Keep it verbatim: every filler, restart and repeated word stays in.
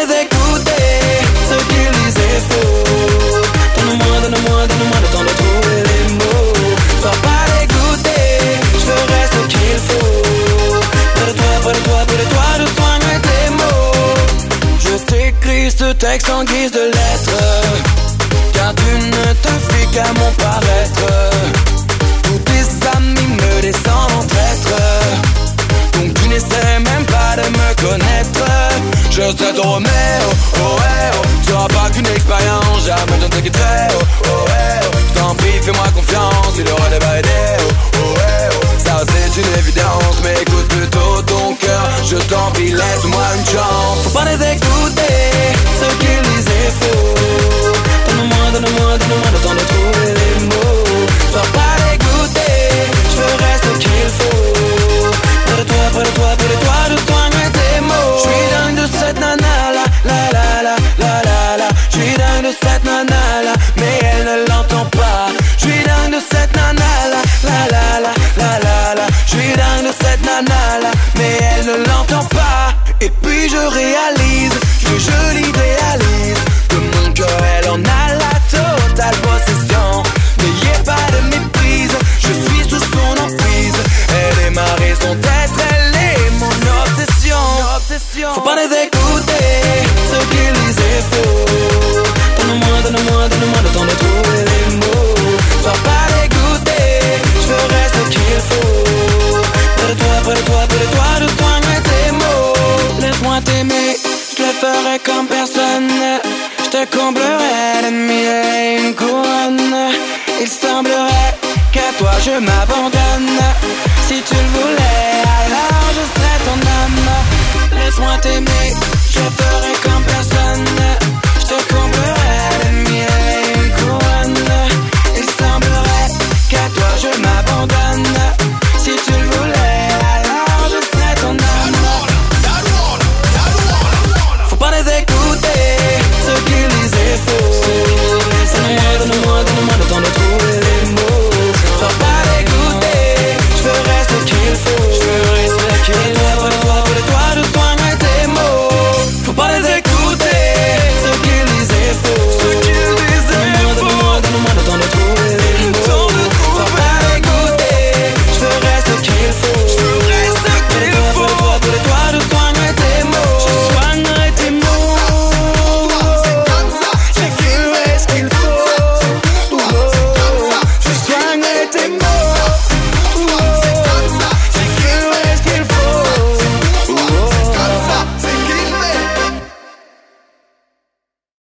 les écouter, ce qu'ils disaient faux. Donne-moi, donne-moi, donne-moi le temps de trouver les mots. Sois pas dégoûté, je ferai ce qu'il faut. Près de toi, près de toi, près de toi, je soigne tes mots. Je t'écris ce texte en guise de lettre, car tu ne te fais qu'à mon paraître. Tous tes amis me descendent en traître, donc tu n'essaies même pas de me connaître. Je sais ton Roméo, oh ouais, oh. Tu n'auras pas qu'une expérience, jamais je ne t'inquiéterai, oh, oh ouais, oh. Je t'en prie, fais-moi confiance, il aura des validés, oh, oh ouais, oh. Ça c'est une évidence, mais écoute plutôt ton cœur. Je t'en prie, laisse-moi une chance. Faut pas les écouter, ce qu'ils disaient faux. Donne-moi, donne-moi, donne-moi le temps de trouver les mots. Sois pas dégoûté, je ferai ce qu'il faut. Près de toi, près de toi, près de toi, je soigne tes mots. Je suis dingue de cette nana la la la la la la la. Je suis dingue de cette nana la, mais elle ne l'entend pas. Je suis dingue de cette nana la la la la la la la. Je suis dingue de cette nana la, mais elle ne l'entend pas. Et puis je réalise que je l'idéalise, que mon cœur elle en a la totale possession. N'ayez pas de méprise, je suis sous son emprise. Elle est ma raison d'être, elle est mon obsession. Faut pas les écouter, ce qu'ils disaient faux. Donne-moi, donne-moi, donne-moi le temps de trouver les mots. Sois pas dégoûté, je ferai ce qu'il faut. Près de toi, près de toi, près de toi, je soigne tes mots. Laisse-moi t'aimer, je le ferai comme personne. Je te comblerai de mille et une couronnes. Il semblerait qu'à toi je m'abandonne. Si tu le voulais, alors je serai ton âme. Laisse-moi t'aimer,